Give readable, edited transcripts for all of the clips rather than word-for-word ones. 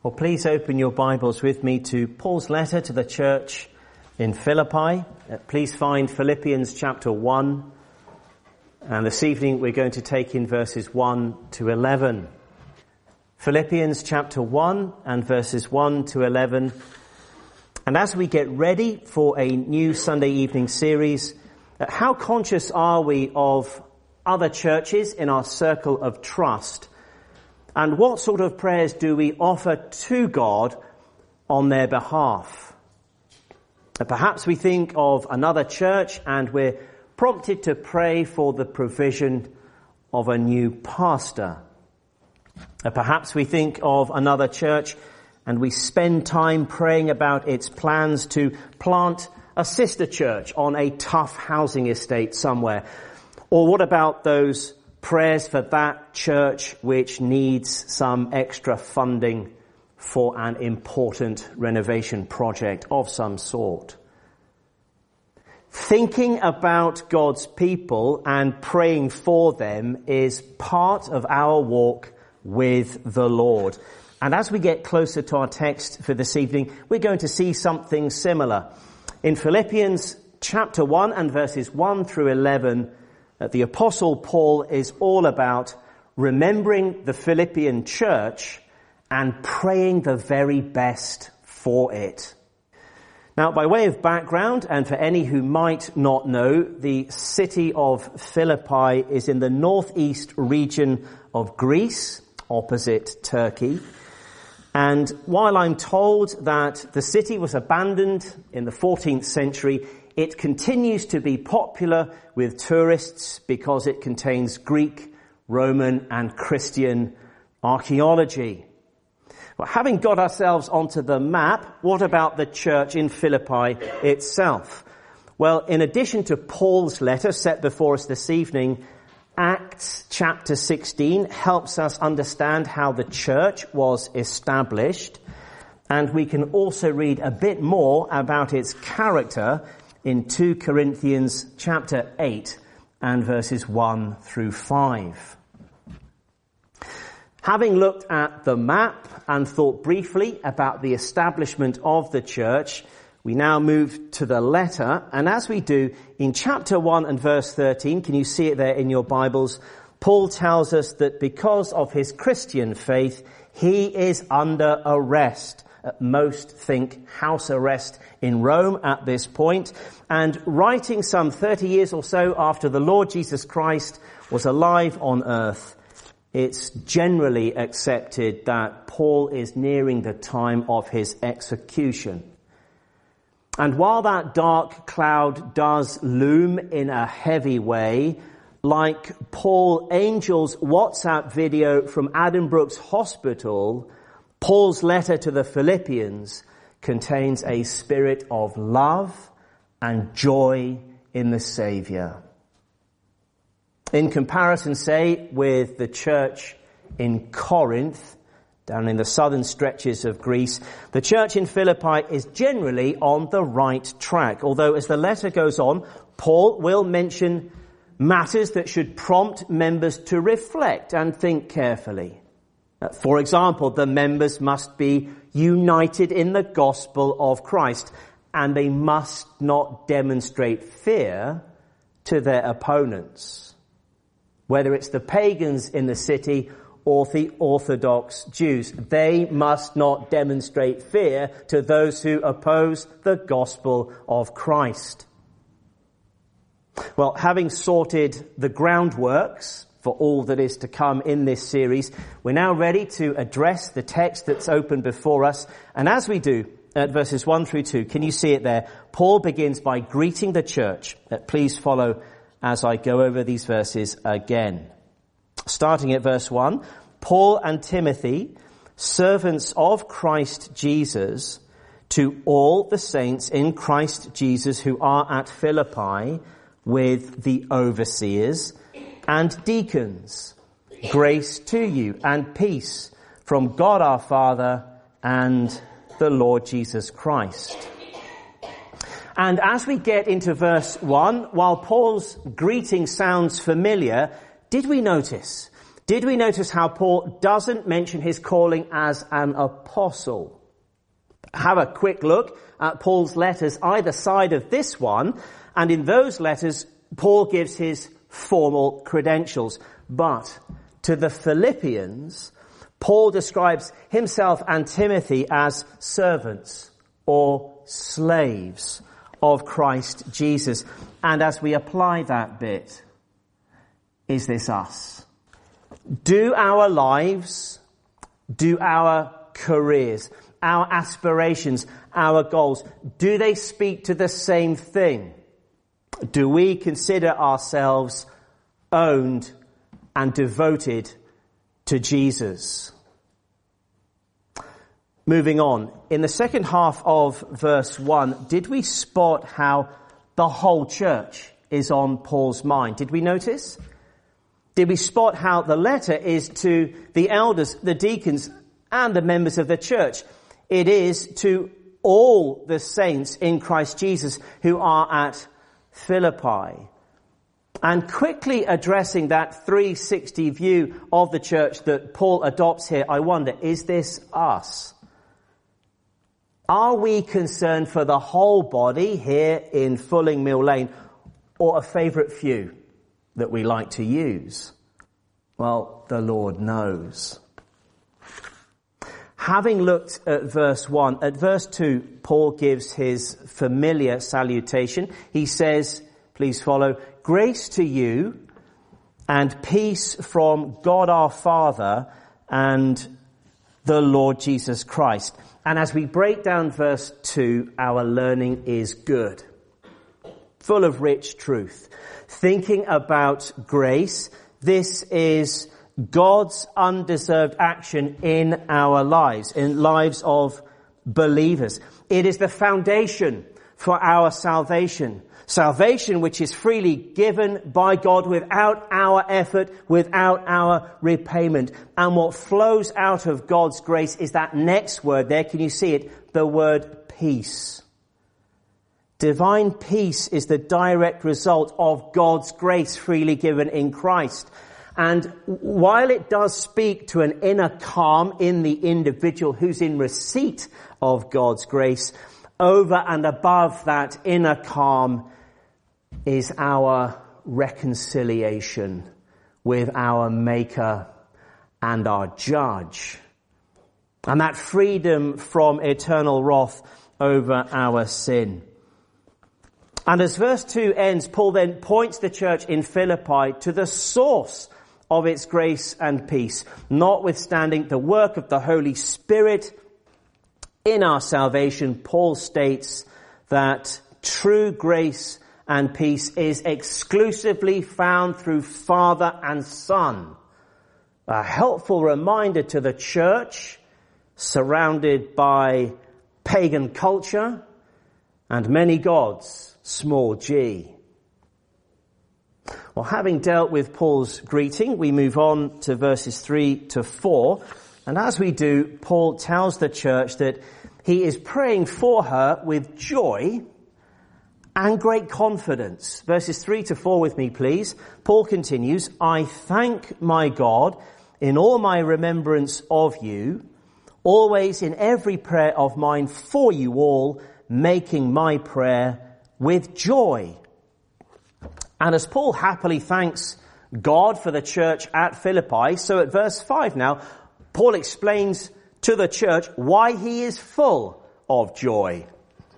Well, please open your Bibles with me to Paul's letter to the church in Philippi. Please find Philippians chapter 1. And this evening we're going to take in verses 1 to 11. Philippians chapter 1 and verses 1 to 11. And as we get ready for a new Sunday evening series, how conscious are we of other churches in our circle of trust? And what sort of prayers do we offer to God on their behalf? Perhaps we think of another church and we're prompted to pray for the provision of a new pastor. Perhaps we think of another church and we spend time praying about its plans to plant a sister church on a tough housing estate somewhere. Or what about those prayers for that church which needs some extra funding for an important renovation project of some sort? Thinking about God's people and praying for them is part of our walk with the Lord. And as we get closer to our text for this evening, we're going to see something similar. In Philippians chapter 1 and verses 1 through 11, the Apostle Paul is all about remembering the Philippian church and praying the very best for it. Now, by way of background, and for any who might not know, the city of Philippi is in the northeast region of Greece, opposite Turkey. And while I'm told that the city was abandoned in the 14th century, it continues to be popular with tourists because it contains Greek, Roman, and Christian archaeology. Well, having got ourselves onto the map, what about the church in Philippi itself? Well, in addition to Paul's letter set before us this evening, Acts chapter 16 helps us understand how the church was established, and we can also read a bit more about its character in 2 Corinthians chapter 8 and verses 1 through 5. Having looked at the map and thought briefly about the establishment of the church, we now move to the letter. And as we do, in chapter 1 and verse 13, can you see it there in your Bibles? Paul tells us that because of his Christian faith, he is under arrest. Most think house arrest in Rome at this point. And writing some 30 years or so after the Lord Jesus Christ was alive on earth, it's generally accepted that Paul is nearing the time of his execution. And while that dark cloud does loom in a heavy way, like Paul Angel's WhatsApp video from Addenbrooke's hospital, Paul's letter to the Philippians contains a spirit of love and joy in the Saviour. In comparison, say, with the church in Corinth, down in the southern stretches of Greece, the church in Philippi is generally on the right track. Although as the letter goes on, Paul will mention matters that should prompt members to reflect and think carefully. For example, the members must be united in the gospel of Christ, and they must not demonstrate fear to their opponents, whether it's the pagans in the city or the Orthodox Jews. They must not demonstrate fear to those who oppose the gospel of Christ. Well, having sorted the groundworks for all that is to come in this series, we're now ready to address the text that's open before us. And as we do, at verses 1 through 2, can you see it there? Paul begins by greeting the church. Please follow as I go over these verses again. Starting at verse 1, Paul and Timothy, servants of Christ Jesus, to all the saints in Christ Jesus who are at Philippi, with the overseers and deacons. Grace to you and peace from God our Father and the Lord Jesus Christ. And as we get into verse 1, while Paul's greeting sounds familiar, did we notice Did we notice how Paul doesn't mention his calling as an apostle? Have a quick look at Paul's letters either side of this one, and in those letters, Paul gives his formal credentials. But to the Philippians, Paul describes himself and Timothy as servants or slaves of Christ Jesus. And as we apply that bit, is this us? Do our lives, do our careers, our aspirations, our goals, do they speak to the same thing? Do we consider ourselves owned and devoted to Jesus? Moving on, in the second half of verse 1, did we spot how the whole church is on Paul's mind? Did we notice? Did we spot how the letter is to the elders, the deacons, and the members of the church? It is to all the saints in Christ Jesus who are at Philippi. And quickly addressing that 360 view of the church that Paul adopts here, I wonder, is this us? Are we concerned for the whole body here in Fulling Mill Lane, or a favourite few that we like to use? Well, the Lord knows. Having looked at verse 1, at verse 2, Paul gives his familiar salutation. He says, please follow, grace to you and peace from God our Father and the Lord Jesus Christ. And as we break down verse 2, our learning is good, full of rich truth. Thinking about grace, this is God's undeserved action in our lives, in lives of believers. It is the foundation for our salvation. Salvation which is freely given by God without our effort, without our repayment. And what flows out of God's grace is that next word there. Can you see it? The word peace. Divine peace is the direct result of God's grace freely given in Christ. And while it does speak to an inner calm in the individual who's in receipt of God's grace, over and above that inner calm is our reconciliation with our Maker and our Judge. And that freedom from eternal wrath over our sin. And as verse 2 ends, Paul then points the church in Philippi to the source of its grace and peace, notwithstanding the work of the Holy Spirit in our salvation. Paul states that true grace and peace is exclusively found through Father and Son. A helpful reminder to the church surrounded by pagan culture and many gods, small g. Well, having dealt with Paul's greeting, we move on to verses 3 to 4. And as we do, Paul tells the church that he is praying for her with joy and great confidence. Verses 3 to 4 with me, please. Paul continues, I thank my God in all my remembrance of you, always in every prayer of mine for you all, making my prayer with joy. And as Paul happily thanks God for the church at Philippi, so at verse 5 now, Paul explains to the church why he is full of joy.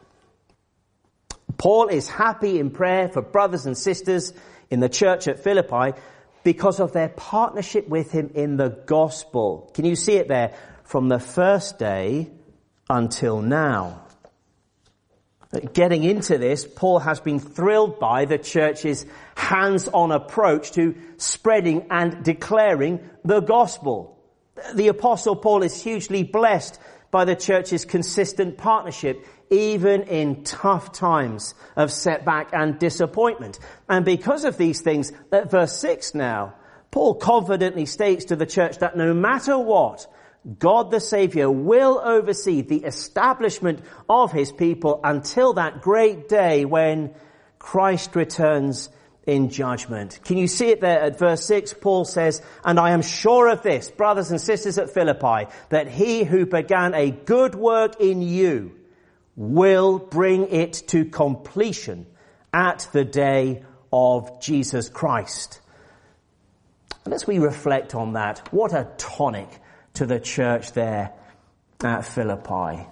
Paul is happy in prayer for brothers and sisters in the church at Philippi because of their partnership with him in the gospel. Can you see it there? From the first day until now. Getting into this, Paul has been thrilled by the church's hands-on approach to spreading and declaring the gospel. The Apostle Paul is hugely blessed by the church's consistent partnership, even in tough times of setback and disappointment. And because of these things, at verse 6 now, Paul confidently states to the church that no matter what, God the Saviour will oversee the establishment of his people until that great day when Christ returns in judgment. Can you see it there at verse 6? Paul says, "And I am sure of this, brothers and sisters at Philippi, that he who began a good work in you will bring it to completion at the day of Jesus Christ." And as we reflect on that, what a tonic to the church there at Philippi.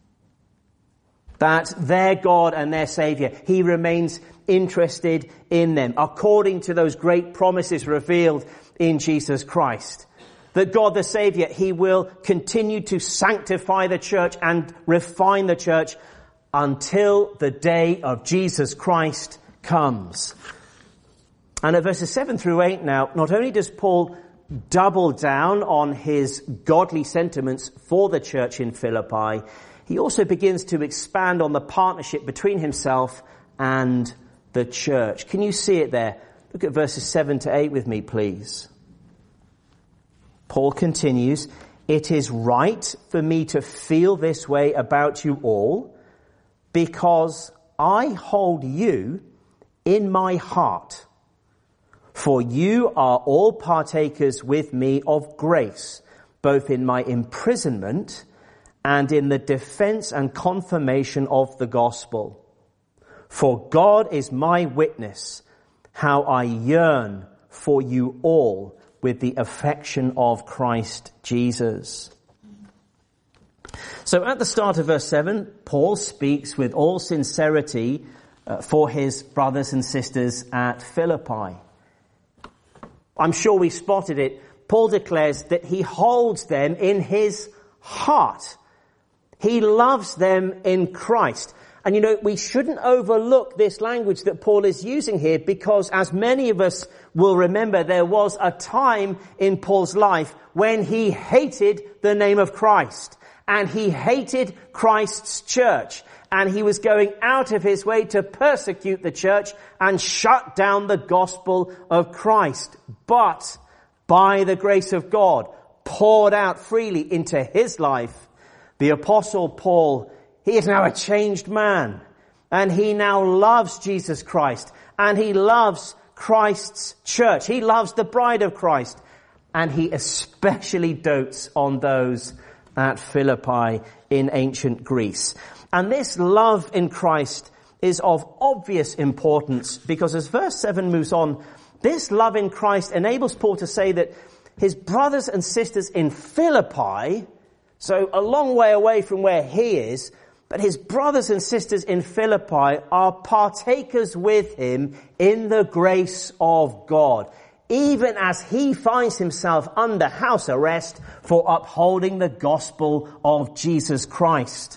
That their God and their Saviour, he remains interested in them, according to those great promises revealed in Jesus Christ. That God the Saviour, he will continue to sanctify the church and refine the church until the day of Jesus Christ comes. And at verses 7 through 8 now, not only does Paul double down on his godly sentiments for the church in Philippi, he also begins to expand on the partnership between himself and the church. Can you see it there? Look at verses 7 to 8 with me, please. Paul continues, "It is right for me to feel this way about you all, because I hold you in my heart. For you are all partakers with me of grace, both in my imprisonment and in the defense and confirmation of the gospel. For God is my witness, how I yearn for you all with the affection of Christ Jesus." So at the start of verse 7, Paul speaks with all sincerity for his brothers and sisters at Philippi. I'm sure we spotted it. Paul declares that he holds them in his heart. He loves them in Christ. And we shouldn't overlook this language that Paul is using here, because as many of us will remember, there was a time in Paul's life when he hated the name of Christ, and he hated Christ's church, and he was going out of his way to persecute the church and shut down the gospel of Christ. But by the grace of God, poured out freely into his life, the Apostle Paul, he is now a changed man, and he now loves Jesus Christ, and he loves Christ's church. He loves the bride of Christ, and he especially dotes on those at Philippi in ancient Greece. And this love in Christ is of obvious importance, because as verse 7 moves on, this love in Christ enables Paul to say that his brothers and sisters in Philippi, so a long way away from where he is, but his brothers and sisters in Philippi are partakers with him in the grace of God, even as he finds himself under house arrest for upholding the gospel of Jesus Christ.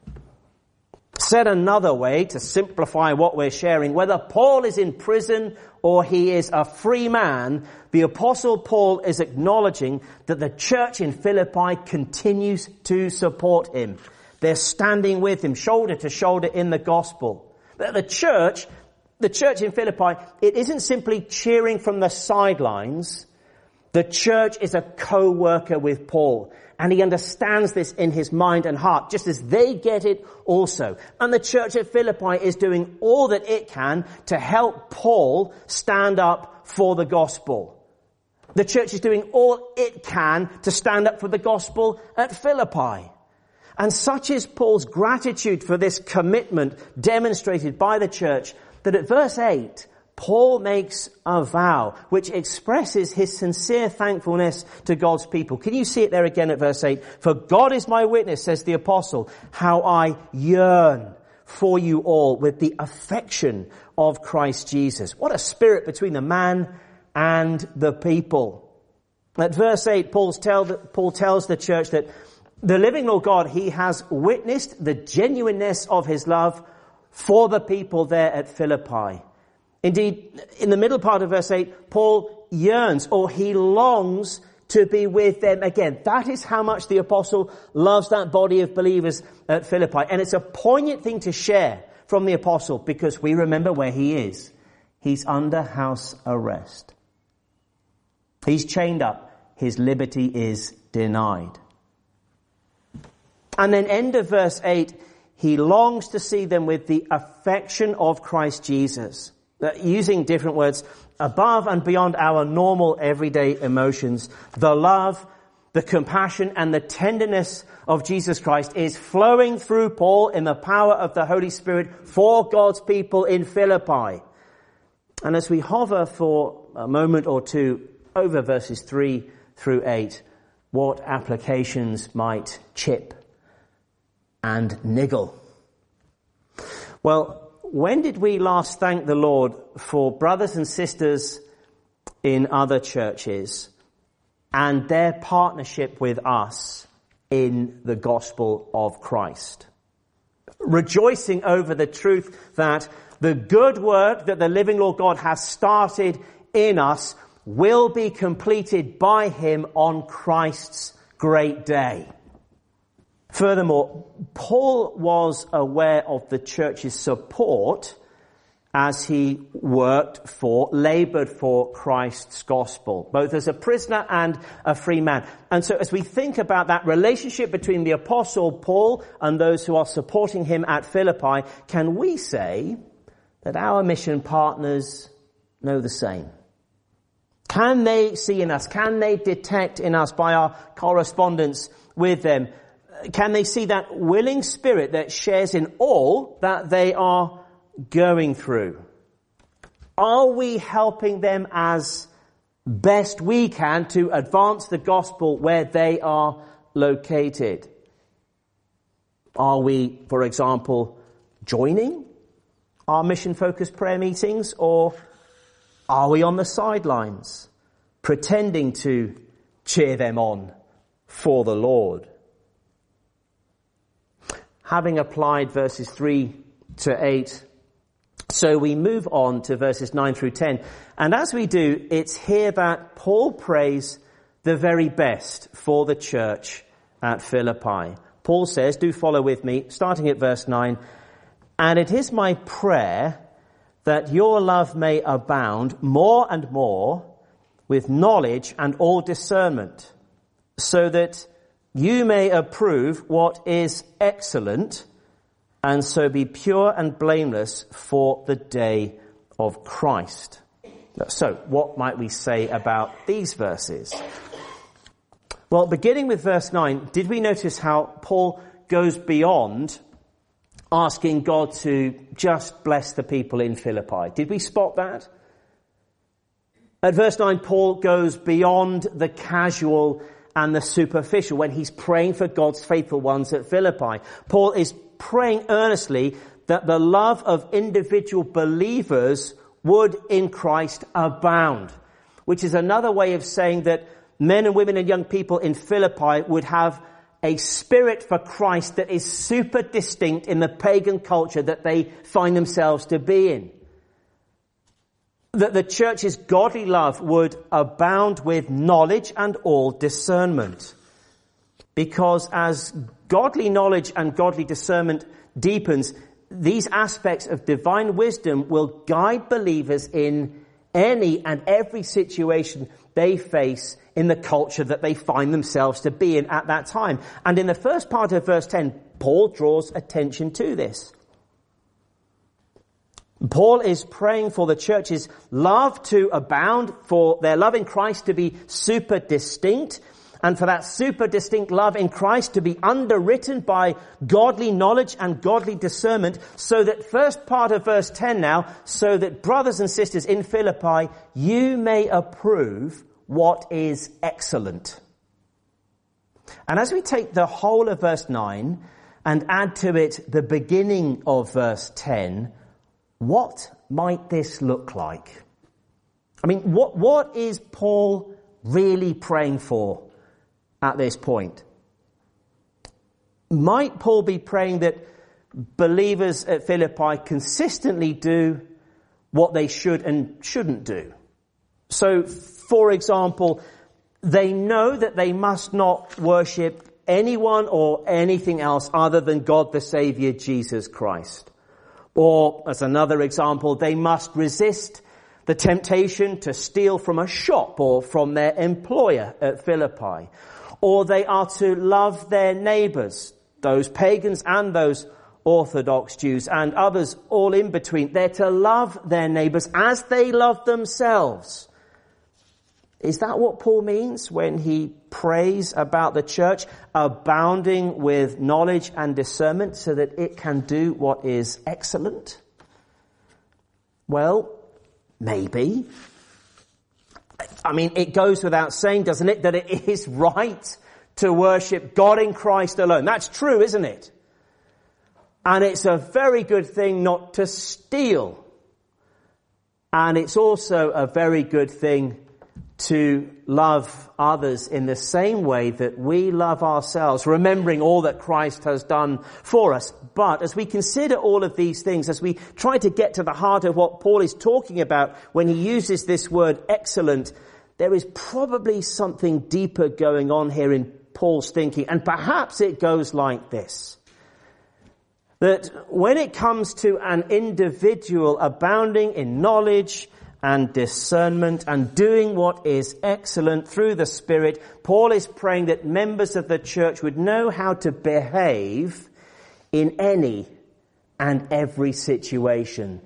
Said another way, to simplify what we're sharing, whether Paul is in prison or he is a free man, the Apostle Paul is acknowledging that the church in Philippi continues to support him. They're standing with him, shoulder to shoulder in the gospel. But the church in Philippi, it isn't simply cheering from the sidelines. The church is a co-worker with Paul, and he understands this in his mind and heart, just as they get it also. And the church at Philippi is doing all that it can to help Paul stand up for the gospel. The church is doing all it can to stand up for the gospel at Philippi. And such is Paul's gratitude for this commitment demonstrated by the church, that at verse 8, Paul makes a vow which expresses his sincere thankfulness to God's people. Can you see it there again at verse 8? "For God is my witness," says the apostle, "how I yearn for you all with the affection of Christ Jesus." What a spirit between the man and the people. At verse 8, Paul tells the church that the living Lord God, he has witnessed the genuineness of his love for the people there at Philippi. Indeed, in the middle part of verse 8, Paul yearns, or he longs to be with them again. That is how much the apostle loves that body of believers at Philippi. And it's a poignant thing to share from the apostle, because we remember where he is. He's under house arrest. He's chained up. His liberty is denied. And then end of verse 8, he longs to see them with the affection of Christ Jesus. Using different words, above and beyond our normal everyday emotions, the love, the compassion and the tenderness of Jesus Christ is flowing through Paul in the power of the Holy Spirit for God's people in Philippi. And as we hover for a moment or two over verses 3 through 8, what applications might chip and niggle? Well, when did we last thank the Lord for brothers and sisters in other churches and their partnership with us in the gospel of Christ? Rejoicing over the truth that the good work that the living Lord God has started in us will be completed by him on Christ's great day. Furthermore, Paul was aware of the church's support as he labored for Christ's gospel, both as a prisoner and a free man. And so as we think about that relationship between the apostle Paul and those who are supporting him at Philippi, can we say that our mission partners know the same? Can they see in us? Can they detect in us by our correspondence with them? Can they see that willing spirit that shares in all that they are going through? Are we helping them as best we can to advance the gospel where they are located? Are we, for example, joining our mission-focused prayer meetings, or are we on the sidelines pretending to cheer them on for the Lord? Having applied verses 3 to 8, so we move on to verses 9 through 10. And as we do, it's here that Paul prays the very best for the church at Philippi. Paul says, do follow with me, starting at verse 9, "And it is my prayer that your love may abound more and more with knowledge and all discernment, so that you may approve what is excellent, and so be pure and blameless for the day of Christ." So, what might we say about these verses? Well, beginning with verse 9, did we notice how Paul goes beyond asking God to just bless the people in Philippi? Did we spot that? At verse 9, Paul goes beyond the casual and the superficial when he's praying for God's faithful ones at Philippi. Paul is praying earnestly that the love of individual believers would in Christ abound, which is another way of saying that men and women and young people in Philippi would have a spirit for Christ that is super distinct in the pagan culture that they find themselves to be in. That the church's godly love would abound with knowledge and all discernment. Because as godly knowledge and godly discernment deepens, these aspects of divine wisdom will guide believers in any and every situation they face in the culture that they find themselves to be in at that time. And in the first part of verse 10, Paul draws attention to this. Paul is praying for the church's love to abound, for their love in Christ to be super distinct, and for that super distinct love in Christ to be underwritten by godly knowledge and godly discernment, so that first part of verse 10 now, so that brothers and sisters in Philippi, you may approve what is excellent. And as we take the whole of verse 9 and add to it the beginning of verse 10, what might this look like? I mean, what is Paul really praying for at this point? Might Paul be praying that believers at Philippi consistently do what they should and shouldn't do? So, for example, they know that they must not worship anyone or anything else other than God the Saviour, Jesus Christ. Or, as another example, they must resist the temptation to steal from a shop or from their employer at Philippi. Or they are to love their neighbours, those pagans and those Orthodox Jews and others all in between. They're to love their neighbours as they love themselves. Is that what Paul means when he prays about the church abounding with knowledge and discernment so that it can do what is excellent? Well, maybe. I mean, it goes without saying, doesn't it, that it is right to worship God in Christ alone. That's true, isn't it? And it's a very good thing not to steal. And it's also a very good thing to love others in the same way that we love ourselves, remembering all that Christ has done for us. But as we consider all of these things, as we try to get to the heart of what Paul is talking about when he uses this word excellent, there is probably something deeper going on here in Paul's thinking. And perhaps it goes like this. That when it comes to an individual abounding in knowledge and discernment and doing what is excellent through the Spirit, Paul is praying that members of the church would know how to behave in any and every situation.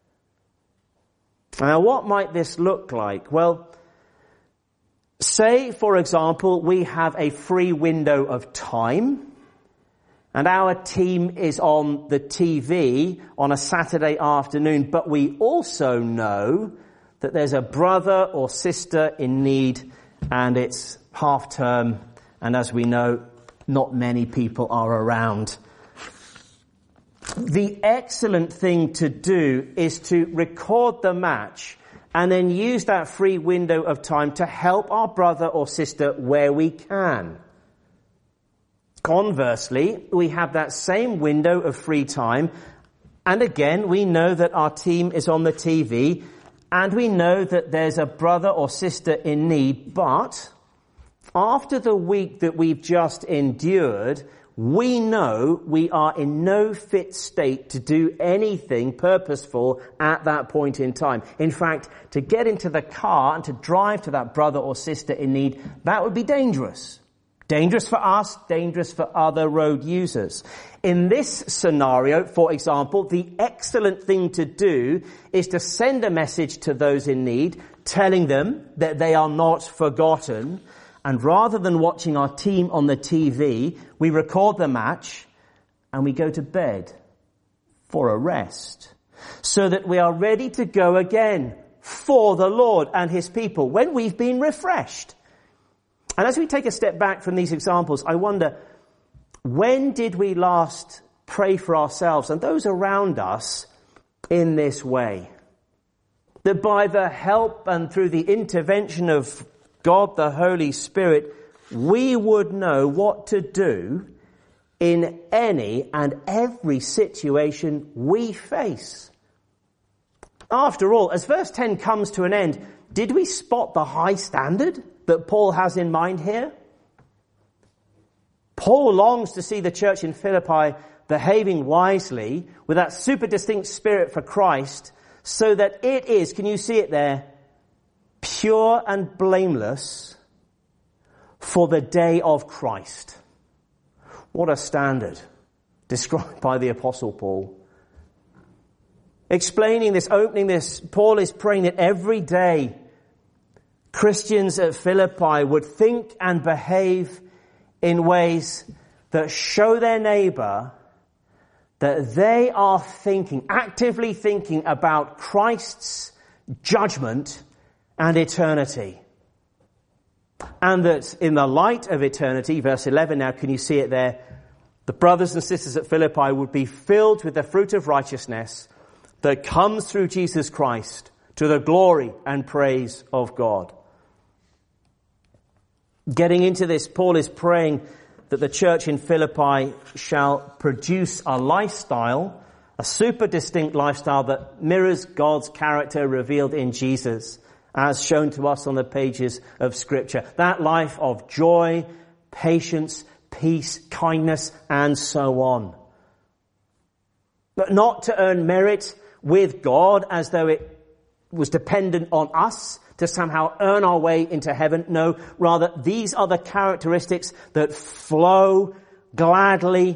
Now, what might this look like? Well, say, for example, we have a free window of time and our team is on the TV on a Saturday afternoon, but we also know that there's a brother or sister in need and it's half term, and as we know, not many people are around. The excellent thing to do is to record the match and then use that free window of time to help our brother or sister where we can. Conversely, we have that same window of free time, and again, we know that our team is on the TV, and we know that there's a brother or sister in need, but after the week that we've just endured, we know we are in no fit state to do anything purposeful at that point in time. In fact, to get into the car and to drive to that brother or sister in need, that would be dangerous. Dangerous for us, dangerous for other road users. In this scenario, for example, the excellent thing to do is to send a message to those in need, telling them that they are not forgotten. And rather than watching our team on the TV, we record the match and we go to bed for a rest, so that we are ready to go again for the Lord and his people when we've been refreshed. And as we take a step back from these examples, I wonder, when did we last pray for ourselves and those around us in this way? That by the help and through the intervention of God the Holy Spirit, we would know what to do in any and every situation we face. After all, as verse 10 comes to an end, did we spot the high standard that Paul has in mind here? Paul longs to see the church in Philippi behaving wisely with that super distinct spirit for Christ, so that it is, can you see it there, pure and blameless for the day of Christ. What a standard described by the Apostle Paul. Explaining this, opening this, Paul is praying that every day Christians at Philippi would think and behave in ways that show their neighbor that they are thinking, actively thinking about Christ's judgment and eternity. And that in the light of eternity, verse 11 now, can you see it there? The brothers and sisters at Philippi would be filled with the fruit of righteousness that comes through Jesus Christ to the glory and praise of God. Getting into this, Paul is praying that the church in Philippi shall produce a lifestyle, a super distinct lifestyle that mirrors God's character revealed in Jesus, as shown to us on the pages of Scripture. That life of joy, patience, peace, kindness, and so on. But not to earn merit with God as though it was dependent on us to somehow earn our way into heaven. No, rather, these are the characteristics that flow gladly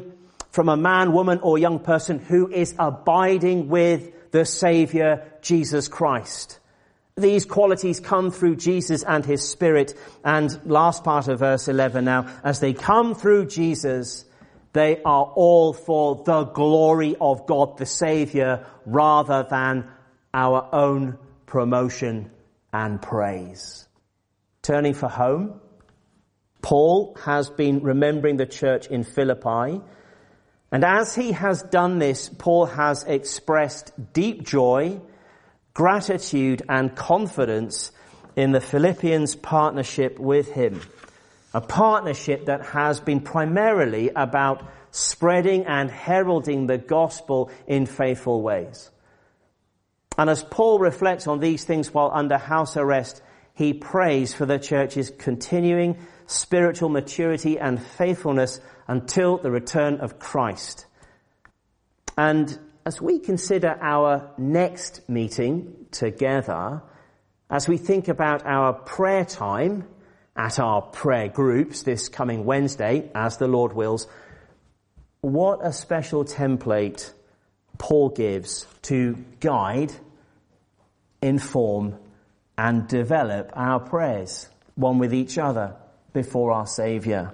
from a man, woman, or young person who is abiding with the Saviour, Jesus Christ. These qualities come through Jesus and his Spirit. And last part of verse 11 now, as they come through Jesus, they are all for the glory of God the Saviour rather than our own promotion and praise. Turning for home, Paul has been remembering the church in Philippi. And as he has done this, Paul has expressed deep joy, gratitude and confidence in the Philippians' partnership with him. A partnership that has been primarily about spreading and heralding the gospel in faithful ways. And as Paul reflects on these things while under house arrest, he prays for the church's continuing spiritual maturity and faithfulness until the return of Christ. And as we consider our next meeting together, as we think about our prayer time at our prayer groups this coming Wednesday, as the Lord wills, what a special template Paul gives to guide, inform, and develop our prayers, one with each other, before our Saviour.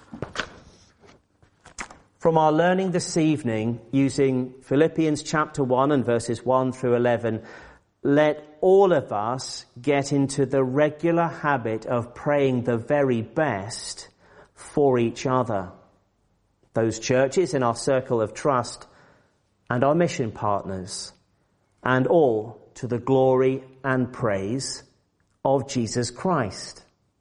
From our learning this evening, using Philippians chapter 1 and verses 1 through 11, let all of us get into the regular habit of praying the very best for each other, those churches in our circle of trust and our mission partners, and all to the glory and praise of Jesus Christ.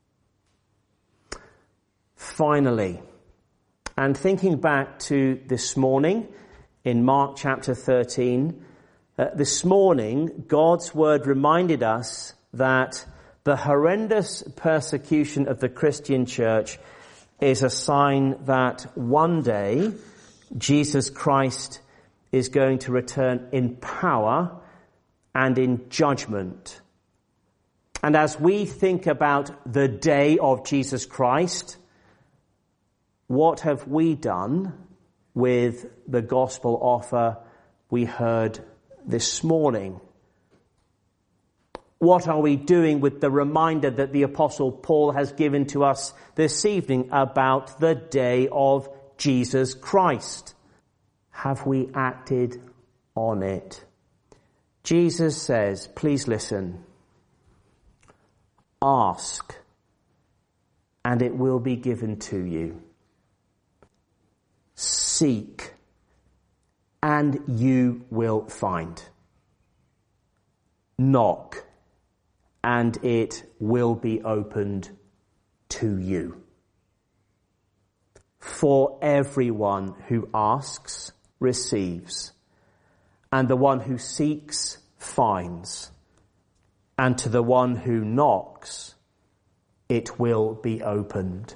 Finally, and thinking back to this morning in Mark chapter 13, this morning God's word reminded us that the horrendous persecution of the Christian church is a sign that one day Jesus Christ is going to return in power and in judgment. And as we think about the day of Jesus Christ, what have we done with the gospel offer we heard this morning? What are we doing with the reminder that the Apostle Paul has given to us this evening about the day of Jesus Christ? Have we acted on it? Jesus says, please listen, ask, and it will be given to you. Seek, and you will find. Knock, and it will be opened to you. For everyone who asks receives, and the one who seeks finds, and to the one who knocks it will be opened.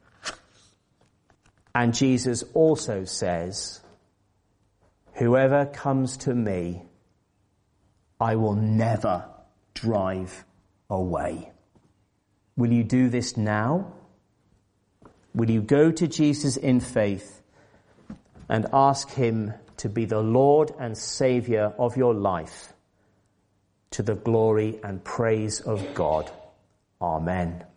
And Jesus also says, whoever comes to me, I will never drive away. Will you do this now? Will you go to Jesus in faith and ask him to be the Lord and Saviour of your life, to the glory and praise of God? Amen.